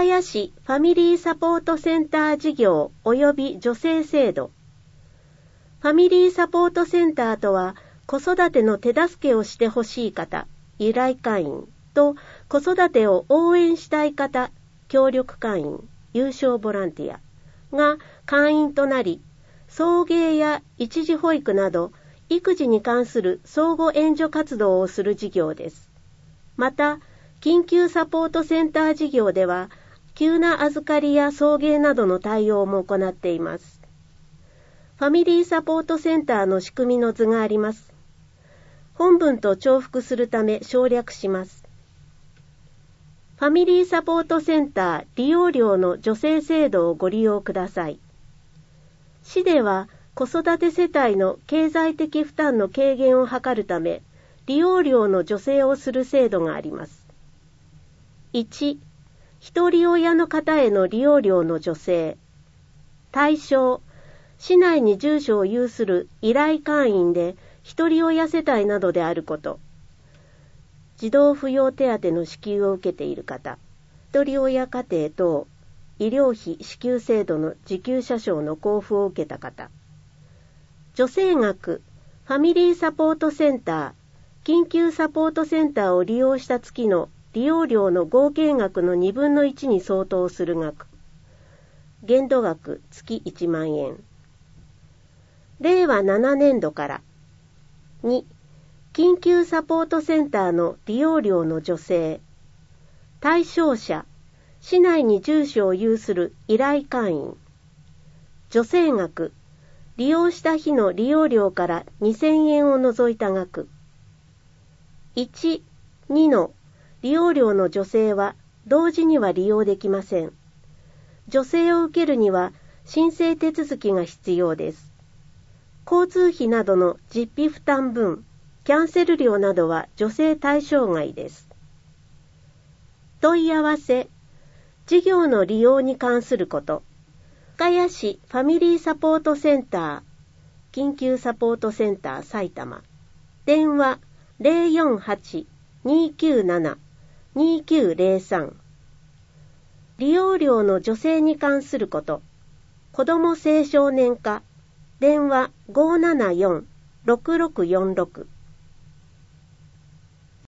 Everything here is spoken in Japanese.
谷市ファミリーサポートセンター事業及び助成制度。ファミリーサポートセンターとは、子育ての手助けをしてほしい方、依頼会員と子育てを応援したい方、協力会員、有償ボランティアが会員となり、送迎や一時保育など育児に関する相互援助活動をする事業です。また、緊急サポートセンター事業では、急な預かりや送迎などの対応も行っています。ファミリーサポートセンターの仕組みの図があります。本文と重複するため省略します。ファミリーサポートセンター利用料の助成制度をご利用ください。市では子育て世帯の経済的負担の軽減を図るため、利用料の助成をする制度があります。1、一人親の方への利用料の助成。対象、市内に住所を有する依頼会員で一人親世帯などであること。児童扶養手当の支給を受けている方、一人親家庭等、医療費支給制度の受給者証の交付を受けた方。助成額、ファミリーサポートセンター、緊急サポートセンターを利用した月の利用料の合計額の1/2に相当する額。限度額月1万円。令和7年度から。2、緊急サポートセンターの利用料の助成。対象者、市内に住所を有する依頼会員。助成額、利用した日の利用料から2000円を除いた額。1、2の利用料の助成は同時には利用できません。助成を受けるには申請手続きが必要です。交通費などの実費負担分、キャンセル料などは助成対象外です。問い合わせ、事業の利用に関すること。深谷市ファミリーサポートセンター、緊急サポートセンター埼玉。電話048-297-2903。利用料の助成に関すること。子ども青少年課。電話574-6646